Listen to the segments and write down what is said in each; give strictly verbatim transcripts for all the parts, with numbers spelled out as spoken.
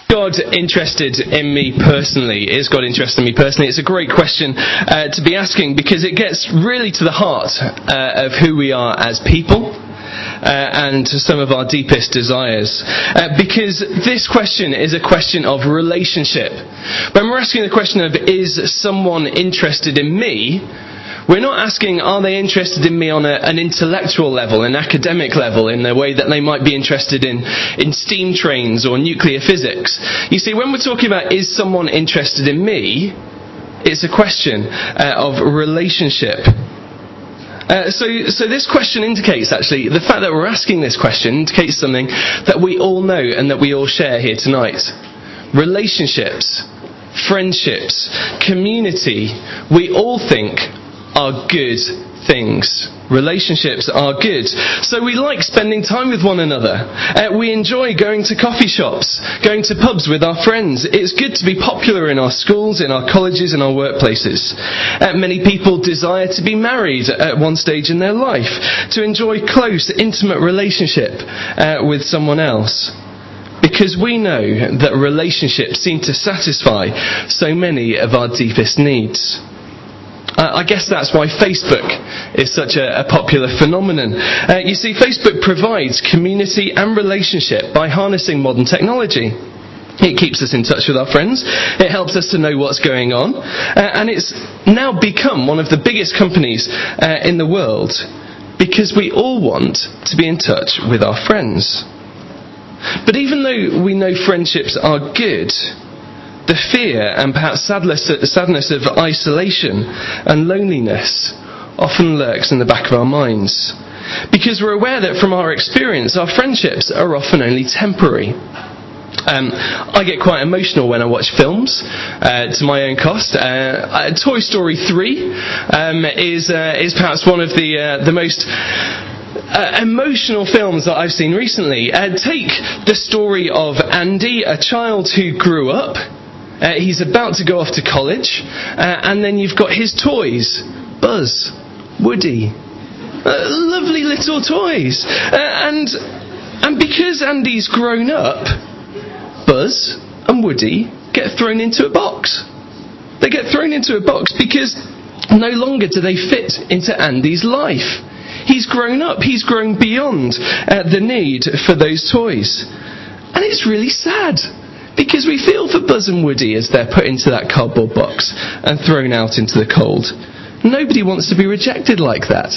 God interested in me personally? Is God interested in me personally? It's a great question uh, to be asking, because it gets really to the heart uh, of who we are as people. Uh, and to some of our deepest desires. Uh, because this question is a question of relationship. When we're asking the question of, is someone interested in me? We're not asking, are they interested in me on a, an intellectual level, an academic level, in the way that they might be interested in, in steam trains or nuclear physics. You see, when we're talking about, is someone interested in me? It's a question uh, of relationship. Uh, so, so this question indicates, actually, the fact that we're asking this question indicates something that we all know and that we all share here tonight. Relationships, friendships, community, we all think are good things. Relationships are good. So we like spending time with one another. Uh, we enjoy going to coffee shops, going to pubs with our friends. It's good to be popular in our schools, in our colleges, in our workplaces. Uh, many people desire to be married at one stage in their life, to enjoy close, intimate relationship uh, with someone else. Because we know that relationships seem to satisfy so many of our deepest needs. Uh, I guess that's why Facebook is such a, a popular phenomenon. Uh, you see, Facebook provides community and relationship by harnessing modern technology. It keeps us in touch with our friends. It helps us to know what's going on. Uh, and it's now become one of the biggest companies uh, in the world, because we all want to be in touch with our friends. But even though we know friendships are good, the fear and perhaps sadness, sadness of isolation and loneliness often lurks in the back of our minds. Because we're aware that from our experience, our friendships are often only temporary. Um, I get quite emotional when I watch films, uh, to my own cost. Uh, Toy Story three um, is uh, is perhaps one of the uh, the most Uh, emotional films that I've seen recently. Uh, take the story of Andy, a child who grew up. Uh, he's about to go off to college, uh, and then you've got his toys, Buzz, Woody, uh, lovely little toys. Uh, and and because Andy's grown up, Buzz and Woody get thrown into a box. They get thrown into a box because no longer do they fit into Andy's life. He's grown up. He's grown beyond uh, the need for those toys. And it's really sad, because we feel for Buzz and Woody as they're put into that cardboard box and thrown out into the cold. Nobody wants to be rejected like that.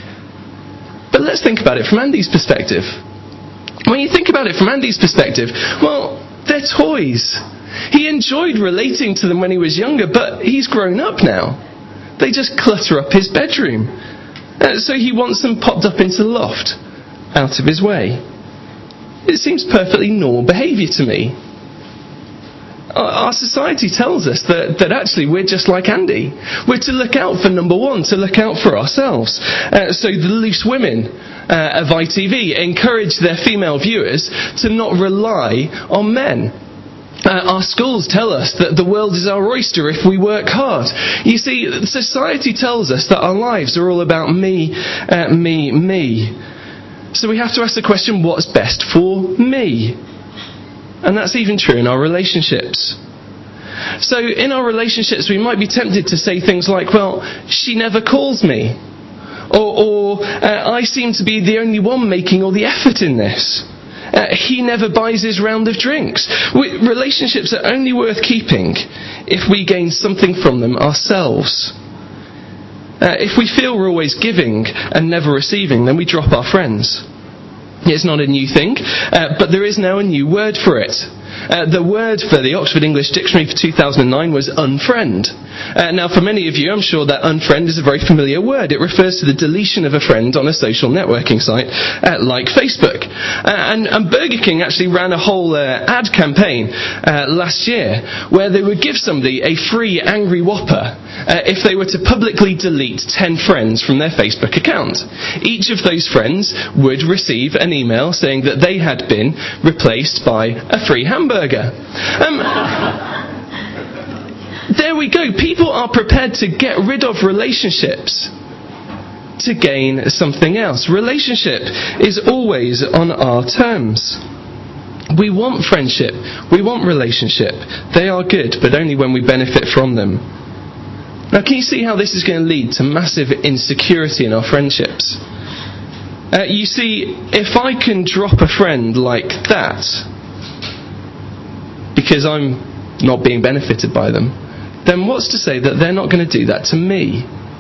But let's think about it from Andy's perspective. When you think about it from Andy's perspective, well, they're toys. He enjoyed relating to them when he was younger, but he's grown up now. They just clutter up his bedroom. Uh, so he wants them popped up into the loft, out of his way. It seems perfectly normal behaviour to me. Our, our society tells us that, that actually we're just like Andy. We're to look out for number one, to look out for ourselves. Uh, so the loose women uh, of I T V encourage their female viewers to not rely on men. Uh, our schools tell us that the world is our oyster if we work hard. You see, society tells us that our lives are all about me, uh, me, me. So we have to ask the question, what's best for me? And that's even true in our relationships. So in our relationships, we might be tempted to say things like, well, she never calls me. Or, or uh, I seem to be the only one making all the effort in this. Uh, he never buys his round of drinks. We, relationships are only worth keeping if we gain something from them ourselves. Uh, if we feel we're always giving and never receiving, then we drop our friends. It's not a new thing, uh, but there is now a new word for it. Uh, the word for the Oxford English Dictionary for two thousand nine was unfriend. Uh, now, for many of you, I'm sure that unfriend is a very familiar word. It refers to the deletion of a friend on a social networking site uh, like Facebook. Uh, and, and Burger King actually ran a whole uh, ad campaign uh, last year where they would give somebody a free Angry Whopper uh, if they were to publicly delete ten friends from their Facebook account. Each of those friends would receive an email saying that they had been replaced by a free hamburger. Um, there we go. People are prepared to get rid of relationships to gain something else. Relationship is always on our terms. We want friendship. We want relationship. They are good, but only when we benefit from them. Now, can you see how this is going to lead to massive insecurity in our friendships? Uh, you see, if I can drop a friend like that because I'm not being benefited by them, then what's to say that they're not going to do that to me?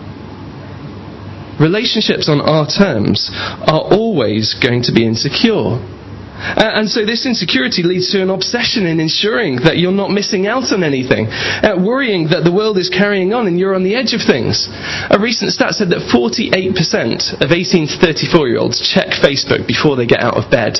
Relationships on our terms are always going to be insecure. Uh, and so this insecurity leads to an obsession in ensuring that you're not missing out on anything, uh, worrying that the world is carrying on and you're on the edge of things. A recent stat said that forty-eight percent of eighteen to thirty-four year olds check Facebook before they get out of bed.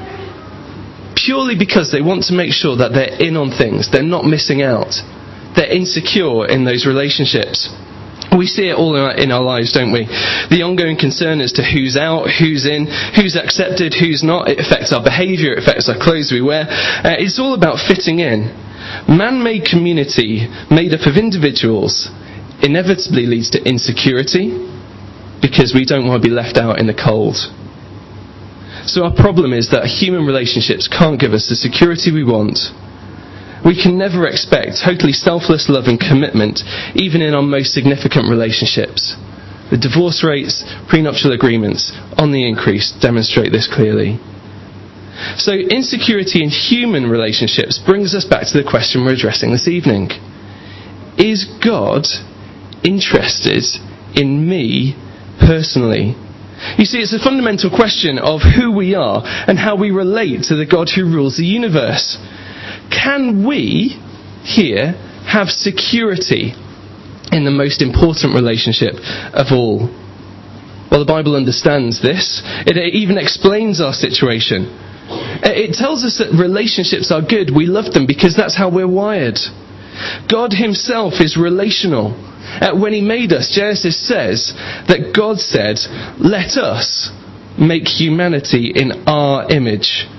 Purely because they want to make sure that they're in on things, they're not missing out. They're insecure in those relationships. We see it all in our, in our lives, don't we? The ongoing concern as to who's out, who's in, who's accepted, who's not. It affects our behaviour, it affects our clothes we wear. Uh, it's all about fitting in. Man-made community made up of individuals inevitably leads to insecurity because we don't want to be left out in the cold. So our problem is that human relationships can't give us the security we want. We can never expect totally selfless love and commitment, even in our most significant relationships. The divorce rates, prenuptial agreements on the increase demonstrate this clearly. So insecurity in human relationships brings us back to the question we're addressing this evening. Is God interested in me personally? You see, it's a fundamental question of who we are and how we relate to the God who rules the universe. Can we, here, have security in the most important relationship of all? Well, the Bible understands this. It even explains our situation. It tells us that relationships are good. We love them because that's how we're wired. God himself is relational. When he made us, Genesis says that God said, "Let us make humanity in our image."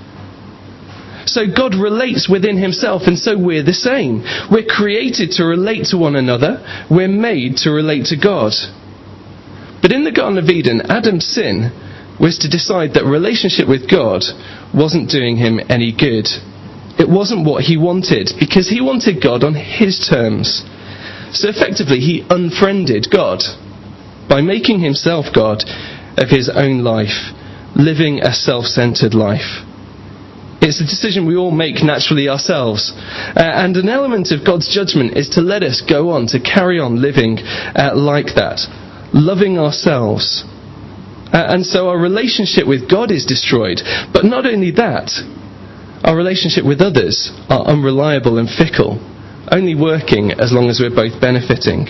So God relates within himself, and so we're the same. We're created to relate to one another. We're made to relate to God. But in the Garden of Eden, Adam's sin was to decide that relationship with God wasn't doing him any good. It wasn't what he wanted, because he wanted God on his terms. So effectively, he unfriended God by making himself God of his own life, living a self-centered life. It's a decision we all make naturally ourselves. Uh, and an element of God's judgment is to let us go on, to carry on living uh, like that, loving ourselves. Uh, and so our relationship with God is destroyed. But not only that, our relationship with others are unreliable and fickle, only working as long as we're both benefiting.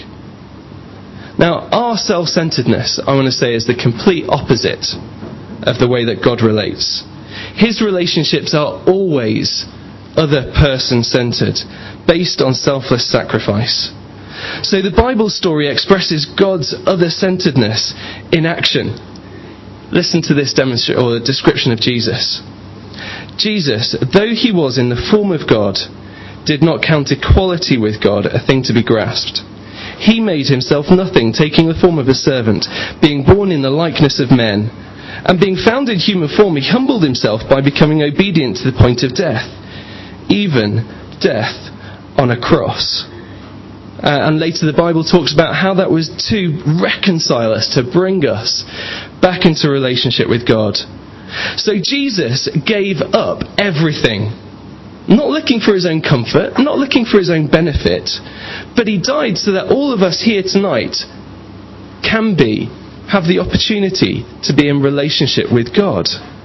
Now, our self-centeredness, I want to say, is the complete opposite of the way that God relates. His relationships are always other person-centered, based on selfless sacrifice. So the Bible story expresses God's other-centeredness in action. Listen to this demonstration or description of Jesus. Jesus, though he was in the form of God, did not count equality with God a thing to be grasped. He made himself nothing, taking the form of a servant, being born in the likeness of men. And being found in human form, he humbled himself by becoming obedient to the point of death, even death on a cross. Uh, and later the Bible talks about how that was to reconcile us, to bring us back into relationship with God. So Jesus gave up everything, not looking for his own comfort, not looking for his own benefit, but he died so that all of us here tonight can be have the opportunity to be in relationship with God.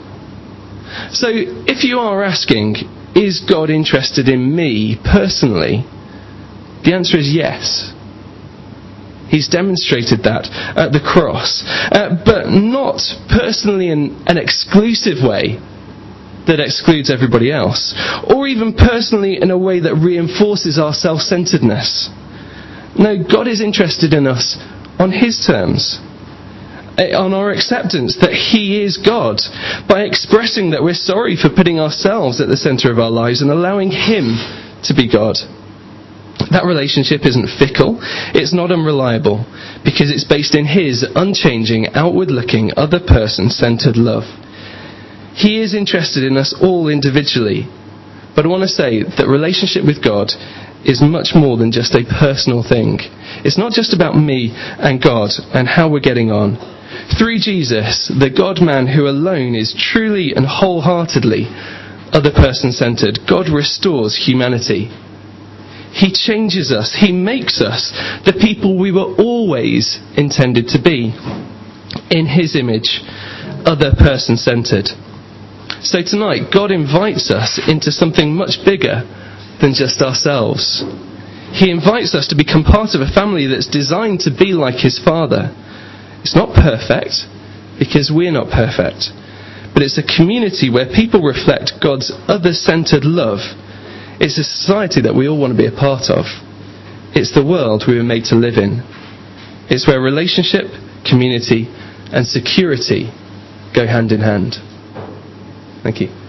So if you are asking, is God interested in me personally? The answer is yes. He's demonstrated that at the cross, uh, but not personally in an exclusive way that excludes everybody else, or even personally in a way that reinforces our self-centeredness. No, God is interested in us on his terms, on our acceptance that he is God, by expressing that we're sorry for putting ourselves at the centre of our lives and allowing him to be God. That relationship isn't fickle, it's not unreliable, because it's based in his unchanging, outward-looking, other-person-centred love. He is interested in us all individually. But I want to say that relationship with God is much more than just a personal thing. It's not just about me and God and how we're getting on. Through Jesus, the God-man who alone is truly and wholeheartedly other person-centered, God restores humanity. He changes us. He makes us the people we were always intended to be. In his image, other person-centered. So tonight, God invites us into something much bigger than just ourselves. He invites us to become part of a family that's designed to be like his Father. It's not perfect, because we're not perfect. But it's a community where people reflect God's other-centered love. It's a society that we all want to be a part of. It's the world we were made to live in. It's where relationship, community, and security go hand in hand. Thank you.